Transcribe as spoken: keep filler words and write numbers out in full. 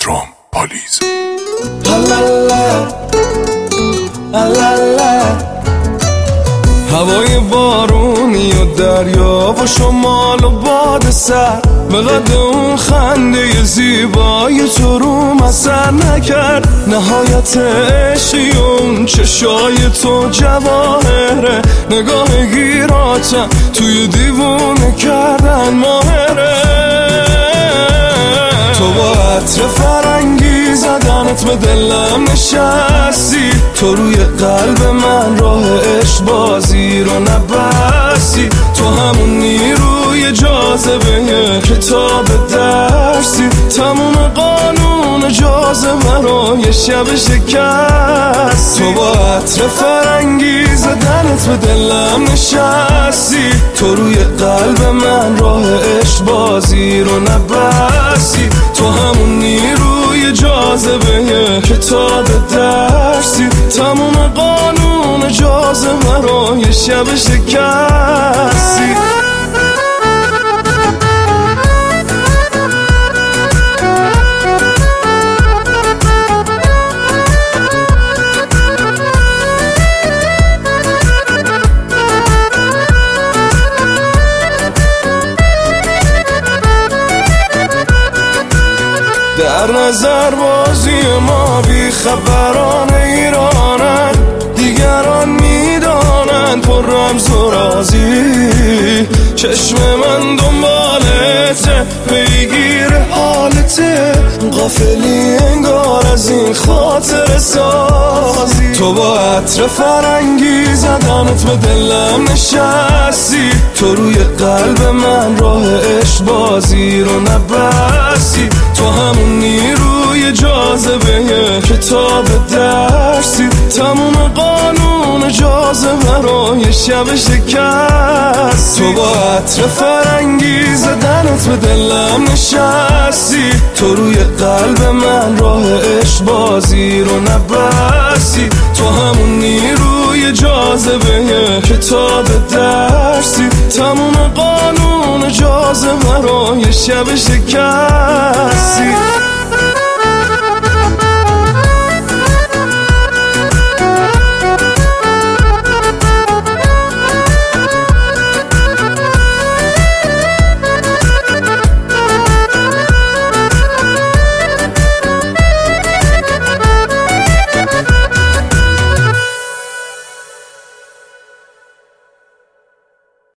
پدرام پالیز. هوای بارونی و دریا و شمال و باد سر به قد اون خنده زیبای تو روم اثر نکرد. نهایت عشقی اون چشای تو جواهره، نگاه گیراتم توی دیوونه کردن ماهره. تو با عطر فرنگی زدنت به دلم نشستی، تو روی قلب من راه عشق بازی رو نبستی. تو همون نیروی جاذبه کتاب درسی، تموم قانون جاذبه رو یه شب شکستی. تو با عطر فرنگی زدنت به دلم نشستی، تو روی قلب من راه عشق بازی رو نبستی. تو همون نیروی جاذبه کتاب درسی، تموم قانون جاذبه رو یه شب شکستی. در نظر بازی ما بی خبران ایرانن، دیگران میدانن پر رمز و رازی. چشم من دنبالته، پیگیر حالته، غافلی انگار از این خاطر سازی. تو با عطر فرنگی زدنت به دلم نشستی، تو روی قلب من راه عشق بازی رو نبستی. تو همون نیروی جاذبه کتاب درسی، تموم قانون جاذبه رو یه شب شکستی. تو با عطر فرنگی زدنت به دلم نشستی، تو روی قلب من راه عشق بازی رو نبستی. تو همون نیروی جاذبه کتاب درسی، تموم قانون جاذبه رو یه شب شکستی.